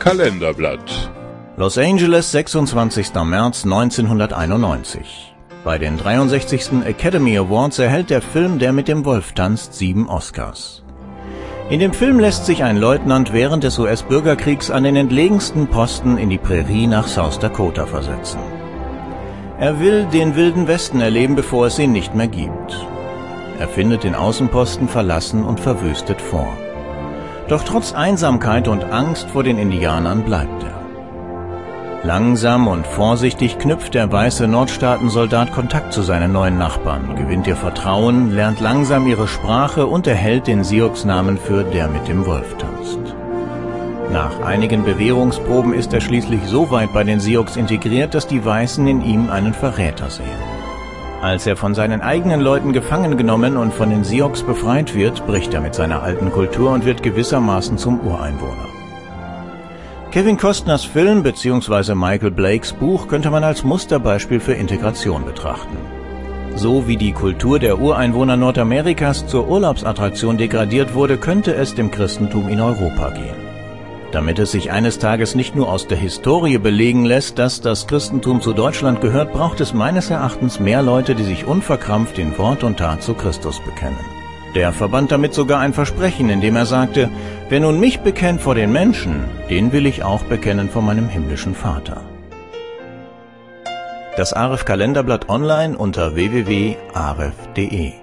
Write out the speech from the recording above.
Kalenderblatt. Los Angeles, 26. März 1991. Bei den 63. Academy Awards erhält der Film Der mit dem Wolf tanzt 7 Oscars. In dem Film lässt sich ein Leutnant während des US-Bürgerkriegs an den entlegensten Posten in die Prärie nach South Dakota versetzen. Er will den wilden Westen erleben, bevor es ihn nicht mehr gibt. Er findet den Außenposten verlassen und verwüstet vor. Doch trotz Einsamkeit und Angst vor den Indianern bleibt er. Langsam und vorsichtig knüpft der weiße Nordstaatensoldat Kontakt zu seinen neuen Nachbarn, gewinnt ihr Vertrauen, lernt langsam ihre Sprache und erhält den Sioux-Namen für Der mit dem Wolf tanzt. Nach einigen Bewährungsproben ist er schließlich so weit bei den Sioux integriert, dass die Weißen in ihm einen Verräter sehen. Als er von seinen eigenen Leuten gefangen genommen und von den Sioux befreit wird, bricht er mit seiner alten Kultur und wird gewissermaßen zum Ureinwohner. Kevin Costners Film bzw. Michael Blakes Buch könnte man als Musterbeispiel für Integration betrachten. So wie die Kultur der Ureinwohner Nordamerikas zur Urlaubsattraktion degradiert wurde, könnte es dem Christentum in Europa gehen. Damit es sich eines Tages nicht nur aus der Historie belegen lässt, dass das Christentum zu Deutschland gehört, braucht es meines Erachtens mehr Leute, die sich unverkrampft in Wort und Tat zu Christus bekennen. Der verband damit sogar ein Versprechen, indem er sagte: Wer nun mich bekennt vor den Menschen, den will ich auch bekennen vor meinem himmlischen Vater. Das AREF Kalenderblatt online unter www.aref.de